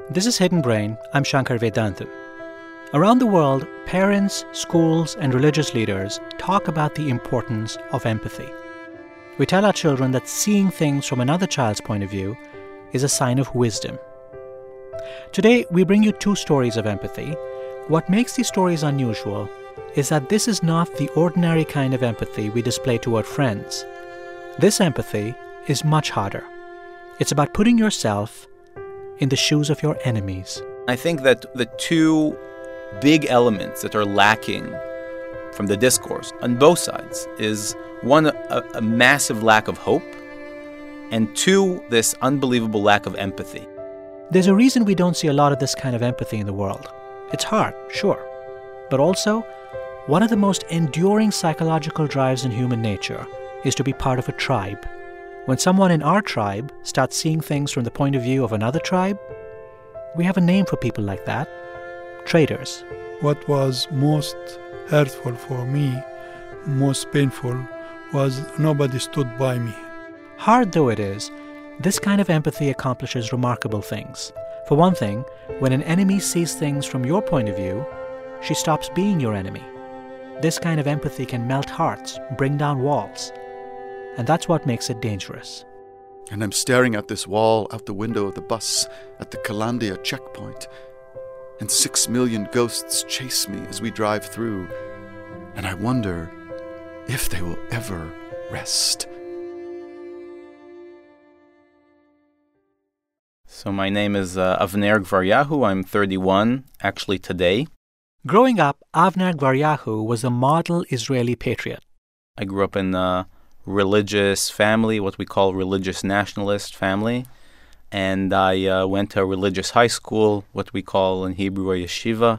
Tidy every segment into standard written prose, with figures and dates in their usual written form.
This is Hidden Brain. I'm Shankar Vedantam. Around the world, parents, schools, and religious leaders talk about the importance of empathy. We tell our children that seeing things from another child's point of view is a sign of wisdom. Today, we bring you two stories of empathy. What makes these stories unusual is that this is not the ordinary kind of empathy we display toward friends. This empathy is much harder. It's about putting yourself in the shoes of your enemies. I think that the two big elements that are lacking from the discourse on both sides is, one, a massive lack of hope, and two, this unbelievable lack of empathy. There's a reason we don't see a lot of this kind of empathy in the world. It's hard, sure. But also, one of the most enduring psychological drives in human nature is to be part of a tribe. When someone in our tribe starts seeing things from the point of view of another tribe, we have a name for people like that: traitors. What was most hurtful for me, most painful, was nobody stood by me. Hard though it is, this kind of empathy accomplishes remarkable things. For one thing, when an enemy sees things from your point of view, she stops being your enemy. This kind of empathy can melt hearts, bring down walls. And that's what makes it dangerous. And I'm staring at this wall out the window of the bus at the Kalandia checkpoint. And 6 million ghosts chase me as we drive through. And I wonder if they will ever rest. So my name is Avner Gvaryahu. I'm 31, actually today. Growing up, Avner Gvaryahu was a model Israeli patriot. I grew up in a religious family, what we call religious nationalist family. And I went to a religious high school, what we call in Hebrew a yeshiva.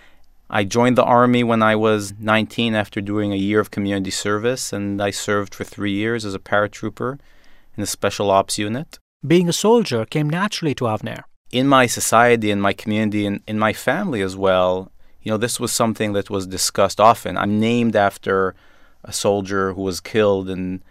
I joined the army when I was 19 after doing a year of community service, and I served for 3 years as a paratrooper in a special ops unit. Being a soldier came naturally to Avner. In my society, in my community, and in my family as well, this was something that was discussed often. I'm named after a soldier who was killed in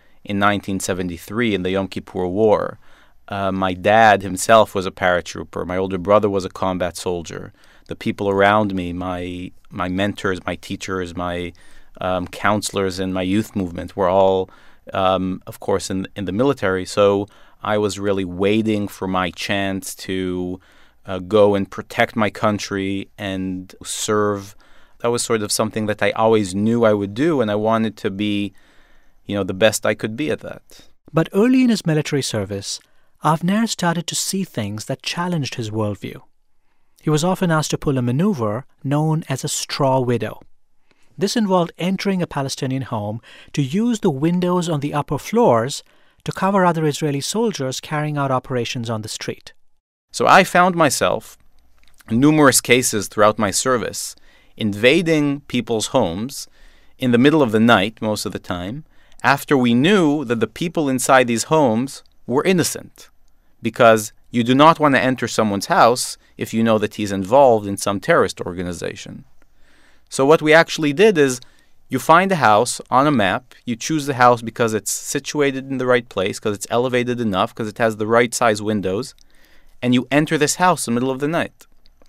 1973 in the Yom Kippur War. My dad himself was a paratrooper. My older brother was a combat soldier. The people around me, my mentors, my teachers, my counselors in my youth movement were all, of course, in the military. So I was really waiting for my chance to go and protect my country and serve. That was sort of something that I always knew I would do, and I wanted to be, the best I could be at that. But early in his military service, Avner started to see things that challenged his worldview. He was often asked to pull a maneuver known as a straw widow. This involved entering a Palestinian home to use the windows on the upper floors to cover other Israeli soldiers carrying out operations on the street. So I found myself in numerous cases throughout my service invading people's homes in the middle of the night, most of the time, after we knew that the people inside these homes were innocent, because you do not want to enter someone's house if you know that he's involved in some terrorist organization. So what we actually did is, you find a house on a map, you choose the house because it's situated in the right place, because it's elevated enough, because it has the right size windows, and you enter this house in the middle of the night.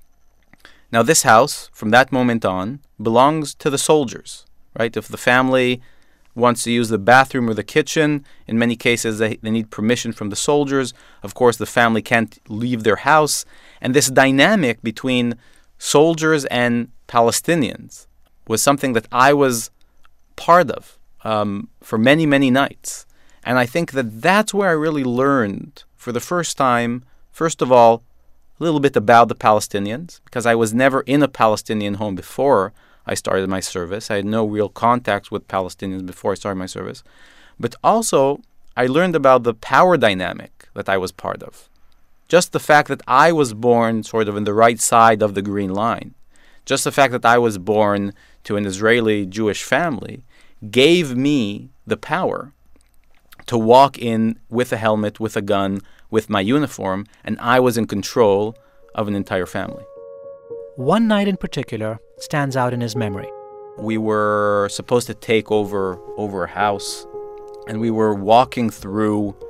Now this house, from that moment on, belongs to the soldiers, right? If the family wants to use the bathroom or the kitchen, in many cases they need permission from the soldiers. Of course, the family can't leave their house. And this dynamic between soldiers and Palestinians was something that I was part of for many, many nights. And I think that that's where I really learned for the first time, first of all, a little bit about the Palestinians, because I was never in a Palestinian home before I started my service. I had no real contacts with Palestinians before I started my service. But also, I learned about the power dynamic that I was part of. Just the fact that I was born sort of in the right side of the green line, just the fact that I was born to an Israeli Jewish family gave me the power to walk in with a helmet, with a gun, with my uniform, and I was in control of an entire family. One night in particular stands out in his memory. We were supposed to take over a house, and we were walking through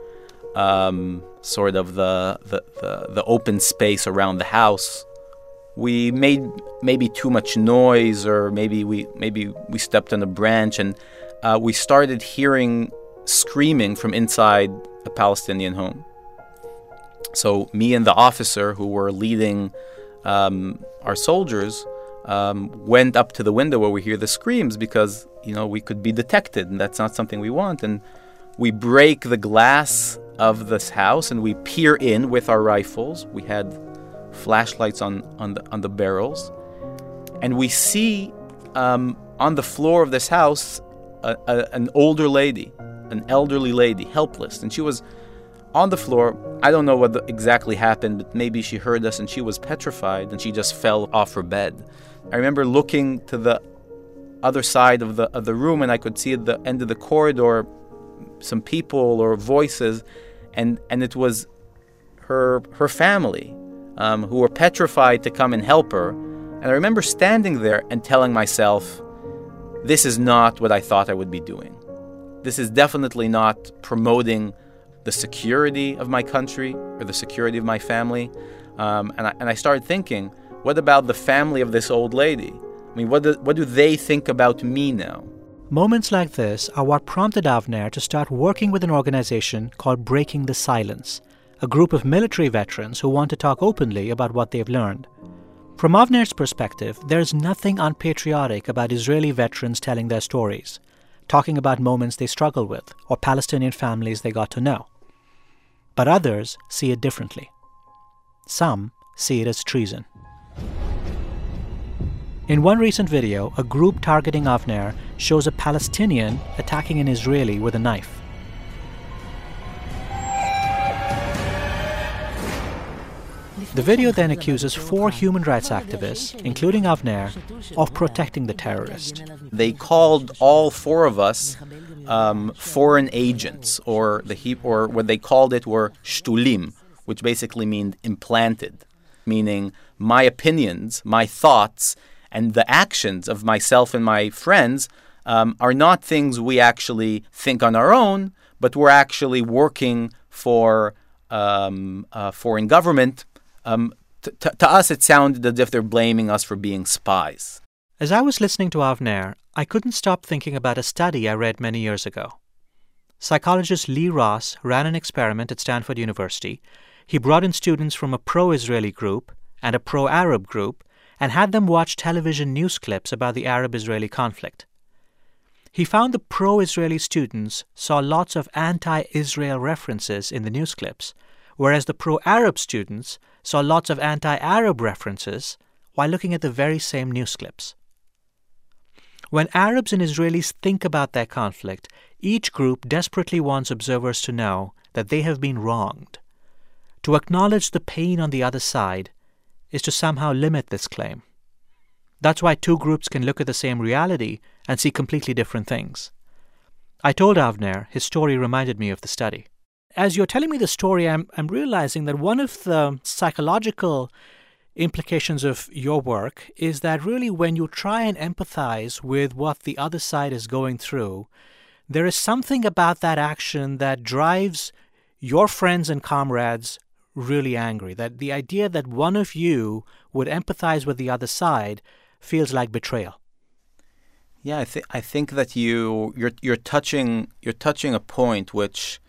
sort of the open space around the house. We made maybe too much noise, or maybe we stepped on a branch, and we started hearing screaming from inside a Palestinian home. So me and the officer who were leading our soldiers went up to the window where we hear the screams, because we could be detected, and that's not something we want. And we break the glass of this house and we peer in with our rifles. We had flashlights on the barrels, and we see on the floor of this house an older lady, an elderly lady, helpless, and she was on the floor. I don't know what exactly happened, but maybe she heard us and she was petrified and she just fell off her bed. I remember looking to the other side of the room, and I could see at the end of the corridor some people or voices, and it was her family who were petrified to come and help her. And I remember standing there and telling myself, this is not what I thought I would be doing. This is definitely not promoting the security of my country or the security of my family. And I started thinking, what about the family of this old lady? I mean, what do they think about me now? Moments like this are what prompted Avner to start working with an organization called Breaking the Silence, a group of military veterans who want to talk openly about what they've learned. From Avner's perspective, there's nothing unpatriotic about Israeli veterans telling their stories, talking about moments they struggle with or Palestinian families they got to know. But others see it differently. Some see it as treason. In one recent video, a group targeting Avner shows a Palestinian attacking an Israeli with a knife. The video then accuses 4 human rights activists, including Avner, of protecting the terrorist. They called all 4 of us foreign agents, or what they called it were shtulim, which basically means implanted, meaning my opinions, my thoughts, and the actions of myself and my friends are not things we actually think on our own, but we're actually working for a foreign government. To us, it sounded as if they're blaming us for being spies. As I was listening to Avner, I couldn't stop thinking about a study I read many years ago. Psychologist Lee Ross ran an experiment at Stanford University. He brought in students from a pro-Israeli group and a pro-Arab group and had them watch television news clips about the Arab-Israeli conflict. He found the pro-Israeli students saw lots of anti-Israel references in the news clips, whereas the pro-Arab students saw lots of anti-Arab references while looking at the very same news clips. When Arabs and Israelis think about their conflict, each group desperately wants observers to know that they have been wronged. To acknowledge the pain on the other side is to somehow limit this claim. That's why 2 groups can look at the same reality and see completely different things. I told Avner his story reminded me of the study. As you're telling me the story, I'm realizing that one of the psychological implications of your work is that really when you try and empathize with what the other side is going through, there is something about that action that drives your friends and comrades really angry. That the idea that one of you would empathize with the other side feels like betrayal. Yeah, I think that you're touching a point which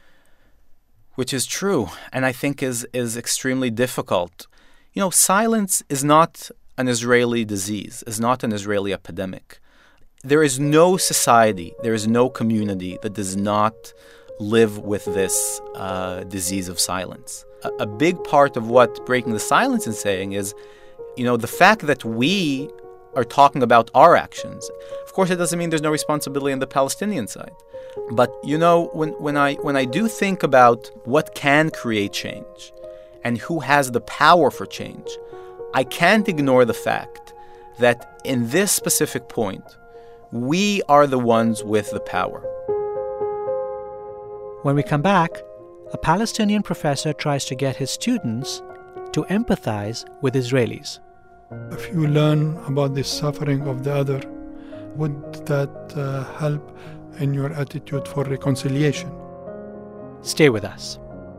is true, and I think is extremely difficult. Silence is not an Israeli disease, is not an Israeli epidemic. There is no society, there is no community that does not live with this disease of silence. A big part of what Breaking the Silence is saying is, the fact that we are talking about our actions. Of course, it doesn't mean there's no responsibility on the Palestinian side. But, when I do think about what can create change and who has the power for change, I can't ignore the fact that in this specific point, we are the ones with the power. When we come back, a Palestinian professor tries to get his students to empathize with Israelis. If you learn about the suffering of the other, would that help in your attitude for reconciliation? Stay with us.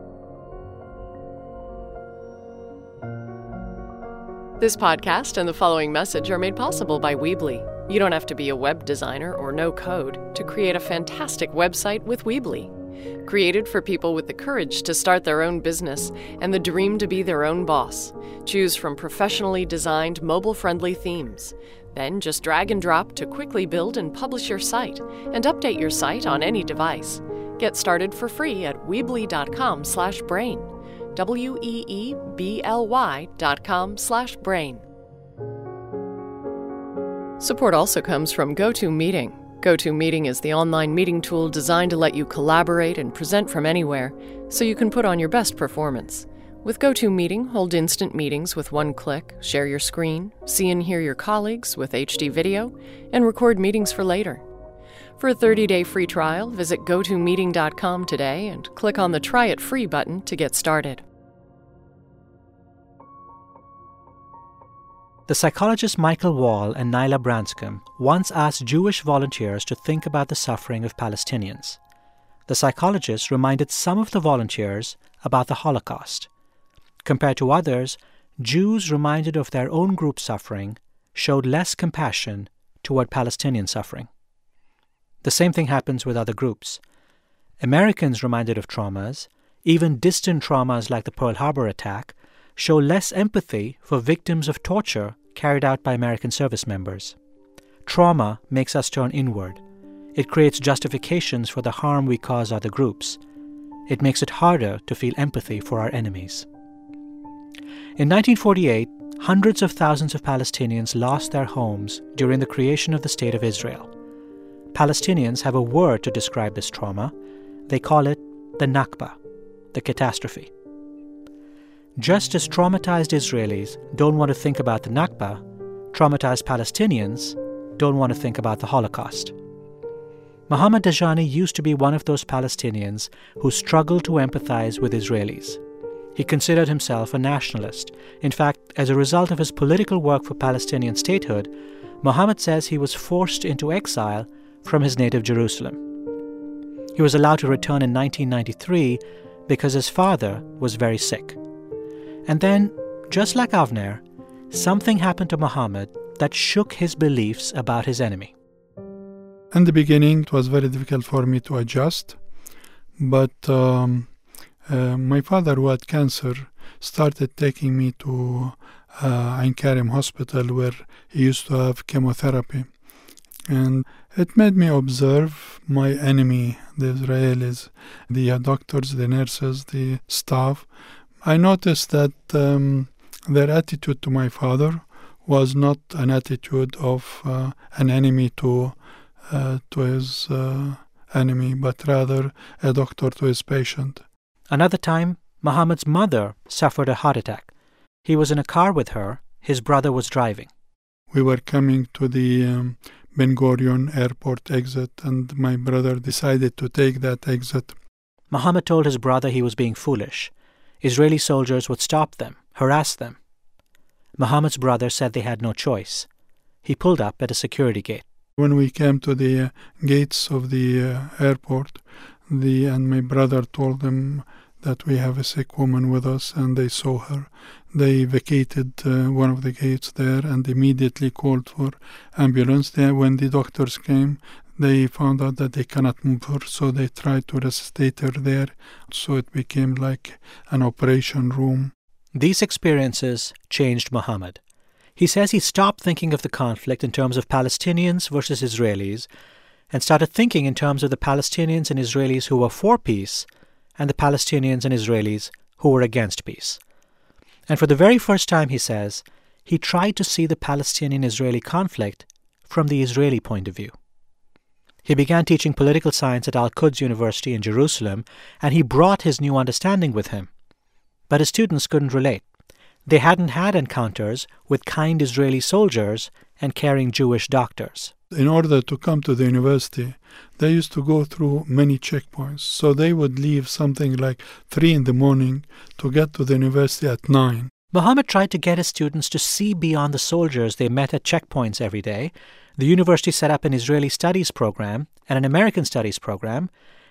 This podcast and the following message are made possible by Weebly. You don't have to be a web designer or know code to create a fantastic website with Weebly. Created for people with the courage to start their own business and the dream to be their own boss. Choose from professionally designed mobile-friendly themes. Then just drag and drop to quickly build and publish your site and update your site on any device. Get started for free at Weebly.com/brain. Weebly.com/brain. Support also comes from GoToMeeting. GoToMeeting is the online meeting tool designed to let you collaborate and present from anywhere, so you can put on your best performance. With GoToMeeting, hold instant meetings with one click, share your screen, see and hear your colleagues with HD video, and record meetings for later. For a 30-day free trial, visit GoToMeeting.com today and click on the Try It Free button to get started. The psychologists Michael Wall and Naila Branscombe once asked Jewish volunteers to think about the suffering of Palestinians. The psychologists reminded some of the volunteers about the Holocaust. Compared to others, Jews reminded of their own group suffering showed less compassion toward Palestinian suffering. The same thing happens with other groups. Americans reminded of traumas, even distant traumas like the Pearl Harbor attack, show less empathy for victims of torture carried out by American service members. Trauma makes us turn inward. It creates justifications for the harm we cause other groups. It makes it harder to feel empathy for our enemies. In 1948, hundreds of thousands of Palestinians lost their homes during the creation of the State of Israel. Palestinians have a word to describe this trauma. They call it the Nakba, the catastrophe. Just as traumatized Israelis don't want to think about the Nakba, traumatized Palestinians don't want to think about the Holocaust. Mohammad Dajani used to be one of those Palestinians who struggled to empathize with Israelis. He considered himself a nationalist. In fact, as a result of his political work for Palestinian statehood, Mohammad says he was forced into exile from his native Jerusalem. He was allowed to return in 1993 because his father was very sick. And then, just like Avner, something happened to Mohammad that shook his beliefs about his enemy. In the beginning, it was very difficult for me to adjust, but my father, who had cancer, started taking me to Ain Karim Hospital, where he used to have chemotherapy. And it made me observe my enemy, the Israelis, the doctors, the nurses, the staff. I noticed that their attitude to my father was not an attitude of an enemy to his enemy, but rather a doctor to his patient. Another time, Mohammad's mother suffered a heart attack. He was in a car with her. His brother was driving. We were coming to the Ben Gurion airport exit, and my brother decided to take that exit. Mohammad told his brother he was being foolish. Israeli soldiers would stop them, harass them. Mohammad's brother said they had no choice. He pulled up at a security gate. When we came to the gates of the airport, and my brother told them that we have a sick woman with us, and they saw her. They vacated one of the gates there and immediately called for ambulance. When the doctors came, they found out that they cannot move her, so they tried to resuscitate her there. So it became like an operation room. These experiences changed Mohammad. He says he stopped thinking of the conflict in terms of Palestinians versus Israelis and started thinking in terms of the Palestinians and Israelis who were for peace and the Palestinians and Israelis who were against peace. And for the very first time, he says, he tried to see the Palestinian-Israeli conflict from the Israeli point of view. He began teaching political science at Al-Quds University in Jerusalem, and he brought his new understanding with him. But his students couldn't relate. They hadn't had encounters with kind Israeli soldiers and caring Jewish doctors. In order to come to the university, they used to go through many checkpoints. So they would leave something like 3 a.m. to get to the university at 9. Mohammad tried to get his students to see beyond the soldiers they met at checkpoints every day. The university set up an Israeli studies program and an American studies program,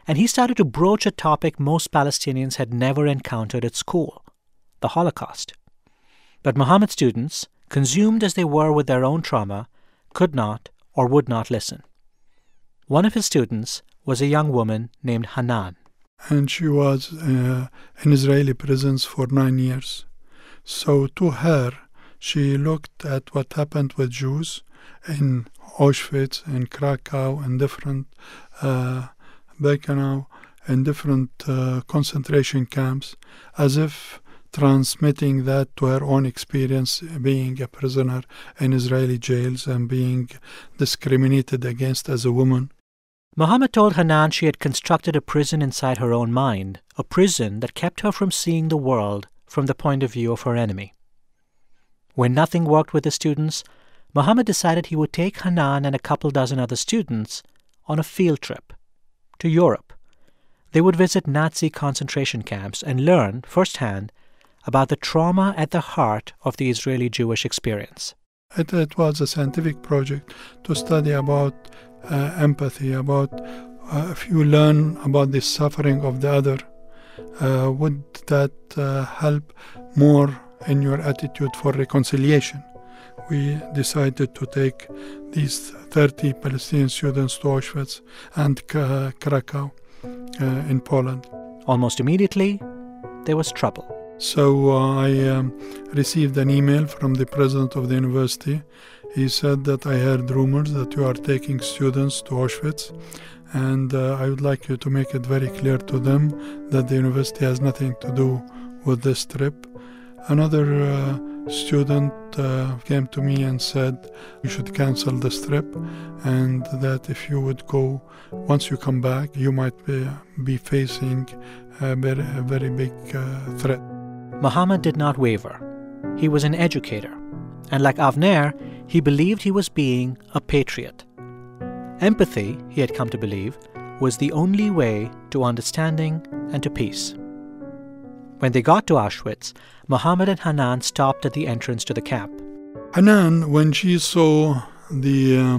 and he started to broach a topic most Palestinians had never encountered at school: the Holocaust. But Muhammad's students, consumed as they were with their own trauma, could not or would not listen. One of his students was a young woman named Hanan. And she was in Israeli prisons for 9 years. So to her, she looked at what happened with Jews in Auschwitz, in Krakow, and different Birkenau, and different concentration camps, as if transmitting that to her own experience being a prisoner in Israeli jails and being discriminated against as a woman. Muhammad told Hanan she had constructed a prison inside her own mind, a prison that kept her from seeing the world from the point of view of her enemy. When nothing worked with the students, Muhammad decided he would take Hanan and a couple dozen other students on a field trip to Europe. They would visit Nazi concentration camps and learn firsthand about the trauma at the heart of the Israeli Jewish experience. It was a scientific project to study about empathy, about if you learn about the suffering of the other, would that help more in your attitude for reconciliation? We decided to take these 30 Palestinian students to Auschwitz and Krakow in Poland. Almost immediately, there was trouble. So I received an email from the president of the university. He said that I heard rumors that you are taking students to Auschwitz, and I would like you to make it very clear to them that the university has nothing to do with this trip. Another student came to me and said you should cancel this trip, and that if you would go, once you come back, you might be facing a very big threat. Muhammad did not waver. He was an educator, and like Avner, he believed he was being a patriot. Empathy, he had come to believe, was the only way to understanding and to peace. When they got to Auschwitz, Muhammad and Hanan stopped at the entrance to the camp. Hanan, when she saw the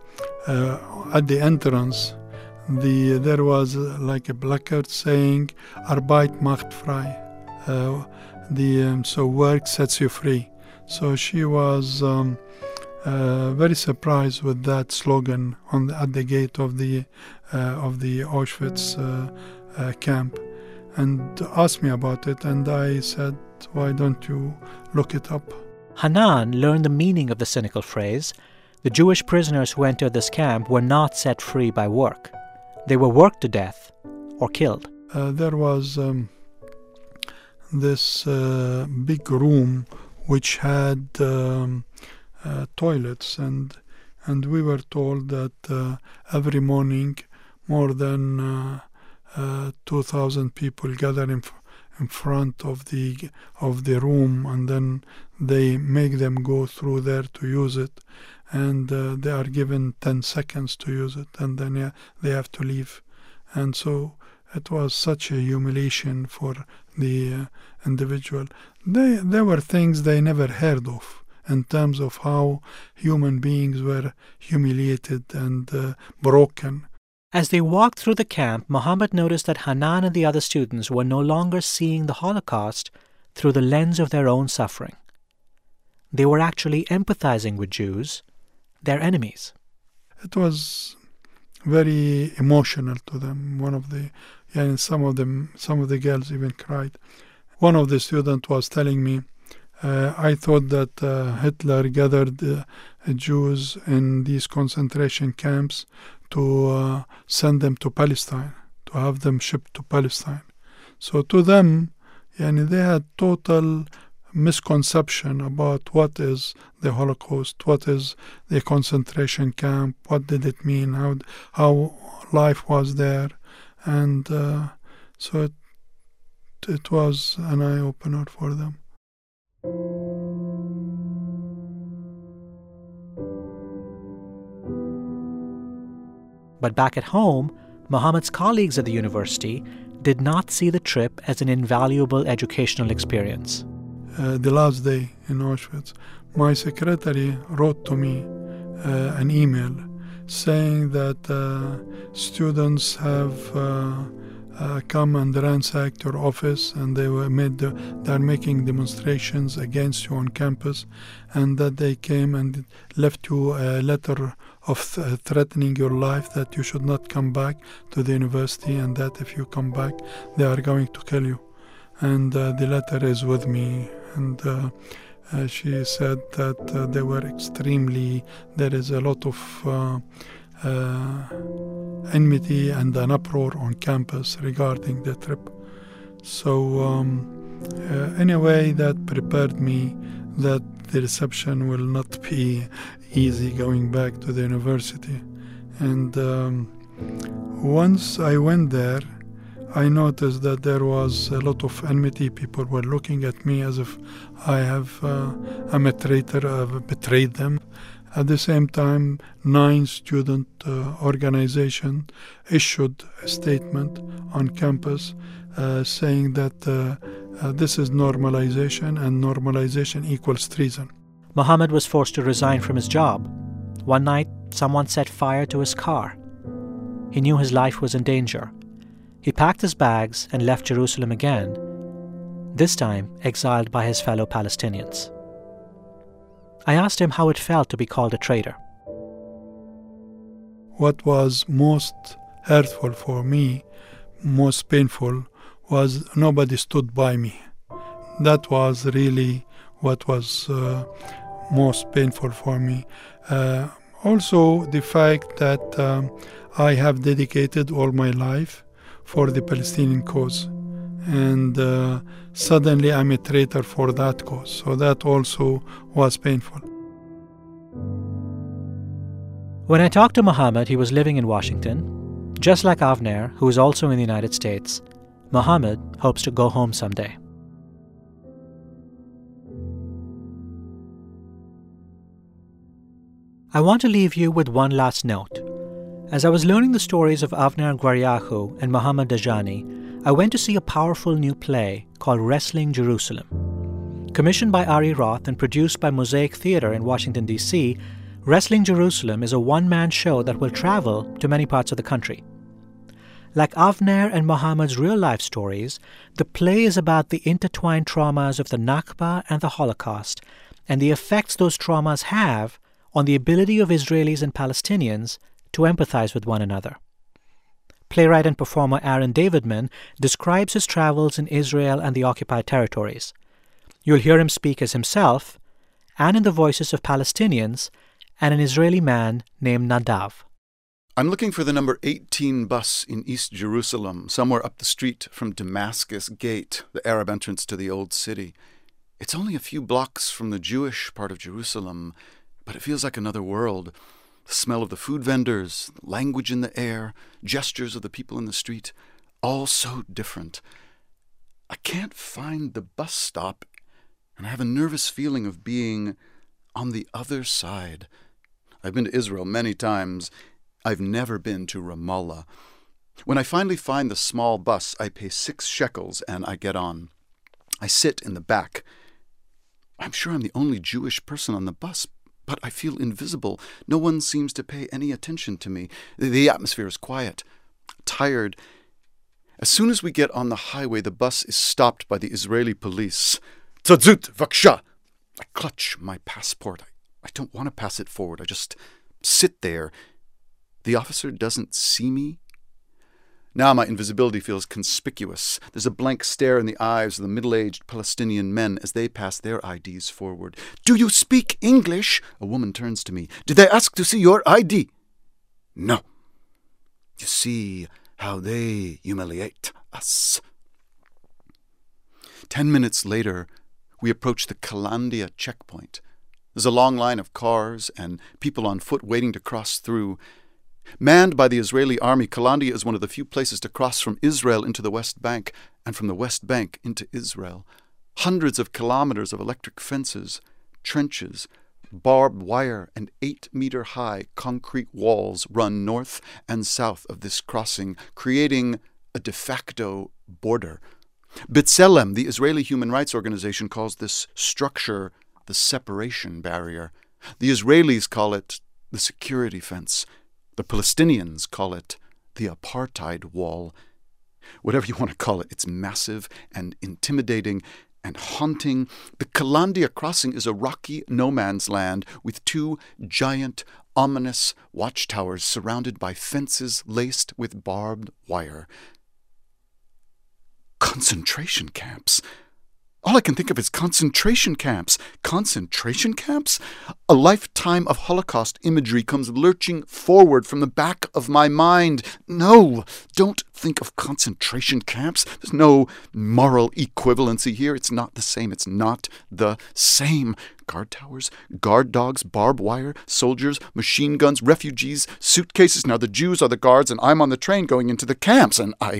at the entrance, there was like a placard saying "Arbeit macht frei," so work sets you free. So she was very surprised with that slogan at the gate of the Auschwitz camp, and asked me about it, and I said, why don't you look it up? Hanan learned the meaning of the cynical phrase. The Jewish prisoners who entered this camp were not set free by work. They were worked to death or killed. There was this big room which had toilets, and we were told that every morning more than 2,000 people gather in front of the room, and then they make them go through there to use it, and they are given 10 seconds to use it, and then they have to leave. And so it was such a humiliation for the individual. There were things they never heard of in terms of how human beings were humiliated and broken. As they walked through the camp, Muhammad noticed that Hanan and the other students were no longer seeing the Holocaust through the lens of their own suffering. They were actually empathizing with Jews, their enemies. It was very emotional to them. Some of the girls even cried. One of the students was telling me, I thought that Hitler gathered Jews in these concentration camps to send them to Palestine, to have them shipped to Palestine. So to them, they had total misconception about what is the Holocaust, what is the concentration camp, what did it mean, how life was there. And so it was an eye-opener for them. But back at home, Muhammad's colleagues at the university did not see the trip as an invaluable educational experience. The last day in Auschwitz, my secretary wrote to me an email saying that students have come and ransacked your office, and they're making demonstrations against you on campus, and that they came and left you a letter of threatening your life, that you should not come back to the university, and that if you come back, they are going to kill you. And the letter is with me, and she said that they were there is a lot of enmity and an uproar on campus regarding the trip. So anyway, that prepared me that the reception will not be easy going back to the university. And once I went there, I noticed that there was a lot of enmity. People were looking at me as if I'm a traitor, I've betrayed them. At the same time, 9 student organizations issued a statement on campus saying that this is normalization, and normalization equals treason. Mohammed was forced to resign from his job. One night, someone set fire to his car. He knew his life was in danger. He packed his bags and left Jerusalem again, this time exiled by his fellow Palestinians. I asked him how it felt to be called a traitor. What was most hurtful for me, most painful, was nobody stood by me. That was really what was most painful for me. Also, the fact that I have dedicated all my life for the Palestinian cause, and suddenly I'm a traitor for that cause. So that also was painful. When I talked to Mohammed, he was living in Washington. Just like Avner, who is also in the United States, Mohammed hopes to go home someday. I want to leave you with one last note. As I was learning the stories of Avner Gwaryahu and Mohammed Dajani, I went to see a powerful new play called Wrestling Jerusalem. Commissioned by Ari Roth and produced by Mosaic Theater in Washington, D.C., Wrestling Jerusalem is a one-man show that will travel to many parts of the country. Like Avner and Mohammed's real-life stories, the play is about the intertwined traumas of the Nakba and the Holocaust and the effects those traumas have on the ability of Israelis and Palestinians to empathize with one another. Playwright and performer Aaron Davidman describes his travels in Israel and the occupied territories. You'll hear him speak as himself and in the voices of Palestinians and an Israeli man named Nadav. I'm looking for the number 18 bus in East Jerusalem, somewhere up the street from Damascus Gate, the Arab entrance to the Old City. It's only a few blocks from the Jewish part of Jerusalem, but it feels like another world. The smell of the food vendors, the language in the air, gestures of the people in the street, all so different. I can't find the bus stop, and I have a nervous feeling of being on the other side. I've been to Israel many times. I've never been to Ramallah. When I finally find the small bus, I pay 6 shekels and I get on. I sit in the back. I'm sure I'm the only Jewish person on the bus, but I feel invisible. No one seems to pay any attention to me. The atmosphere is quiet, tired. As soon as we get on the highway, the bus is stopped by the Israeli police. Tzadzut, vaksha! I clutch my passport. I don't want to pass it forward. I just sit there. The officer doesn't see me. Now my invisibility feels conspicuous. There's a blank stare in the eyes of the middle-aged Palestinian men as they pass their IDs forward. "Do you speak English?" A woman turns to me. "Did they ask to see your ID?" "No." You see how they humiliate us. 10 minutes later, we approach the Kalandia checkpoint. There's a long line of cars and people on foot waiting to cross through. Manned by the Israeli army, Kalandia is one of the few places to cross from Israel into the West Bank and from the West Bank into Israel. Hundreds of kilometers of electric fences, trenches, barbed wire, and 8-meter-high concrete walls run north and south of this crossing, creating a de facto border. B'Tselem, the Israeli human rights organization, calls this structure the separation barrier. The Israelis call it the security fence. The Palestinians call it the apartheid wall. Whatever you want to call it, it's massive and intimidating and haunting. The Kalandia crossing is a rocky no man's land with 2 giant, ominous watchtowers surrounded by fences laced with barbed wire. Concentration camps. All I can think of is concentration camps. Concentration camps? A lifetime of Holocaust imagery comes lurching forward from the back of my mind. No, don't think of concentration camps. There's no moral equivalency here. It's not the same. It's not the same. Guard towers, guard dogs, barbed wire, soldiers, machine guns, refugees, suitcases. Now the Jews are the guards and I'm on the train going into the camps, and I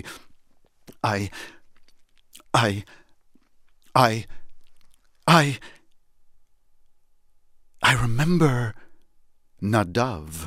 remember Nadav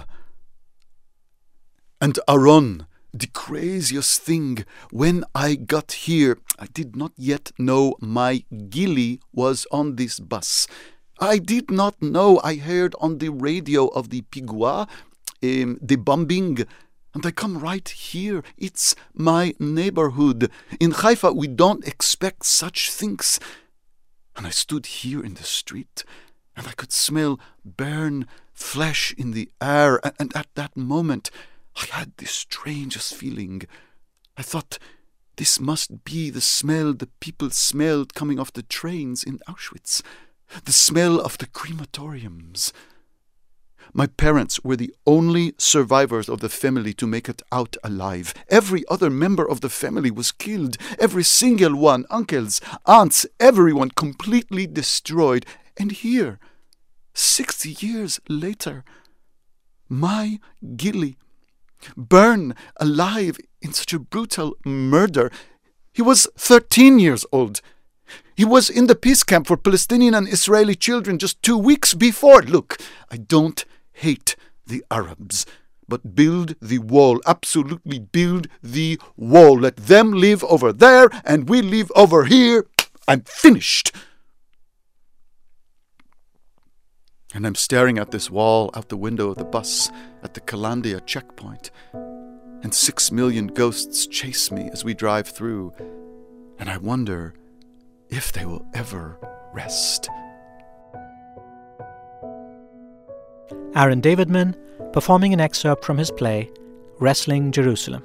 and Aaron. The craziest thing, when I got here, I did not yet know my Gili was on this bus. I did not know. I heard on the radio of the pigua, the bombing, and I come right here. It's my neighborhood. In Haifa, we don't expect such things. And I stood here in the street, and I could smell burn flesh in the air. And at that moment, I had the strangest feeling. I thought, this must be the smell the people smelled coming off the trains in Auschwitz. The smell of the crematoriums. My parents were the only survivors of the family to make it out alive. Every other member of the family was killed. Every single one, uncles, aunts, everyone completely destroyed. And here, 60 years later, my Gili, burned alive in such a brutal murder. He was 13 years old. He was in the peace camp for Palestinian and Israeli children just 2 weeks before. Look, I don't hate the Arabs, but build the wall. Absolutely build the wall. Let them live over there and we live over here. I'm finished. And I'm staring at this wall out the window of the bus at the Kalandia checkpoint. And 6 million ghosts chase me as we drive through. And I wonder if they will ever rest. Aaron Davidman performing an excerpt from his play, Wrestling Jerusalem.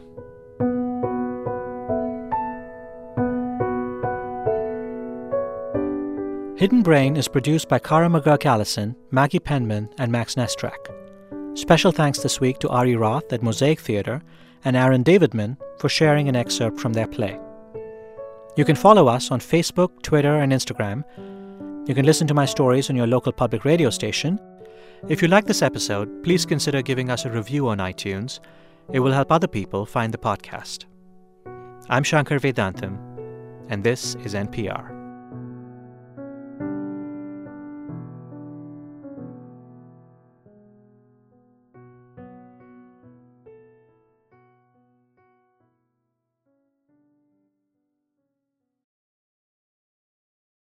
Hidden Brain is produced by Cara McGurk-Allison, Maggie Penman, and Max Nestrak. Special thanks this week to Ari Roth at Mosaic Theatre and Aaron Davidman for sharing an excerpt from their play. You can follow us on Facebook, Twitter, and Instagram. You can listen to my stories on your local public radio station. If you like this episode, please consider giving us a review on iTunes. It will help other people find the podcast. I'm Shankar Vedantam, and this is NPR.